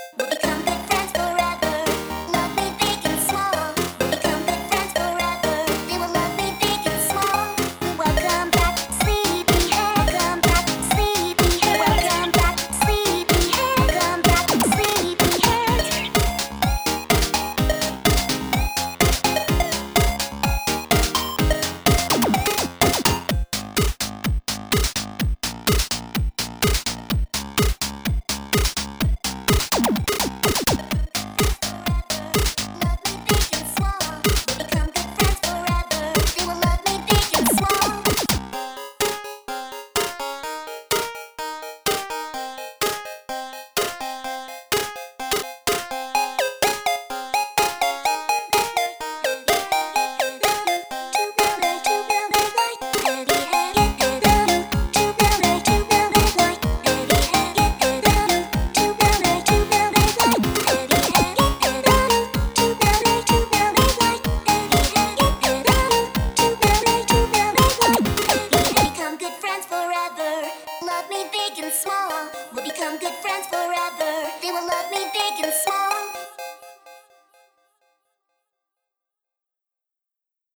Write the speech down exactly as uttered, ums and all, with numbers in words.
We'll become good friends forever. Love me big and small. We'll become good friends forever. They will love me big and small. Welcome back, sleepyhead. Welcome back, sleepyhead. Welcome back, sleepyhead. Welcome back, sleepyhead. Love me big and small. We'll become good friends forever. They will love me big and small. Become good friends forever. Love me big and small. We'll become good friends forever.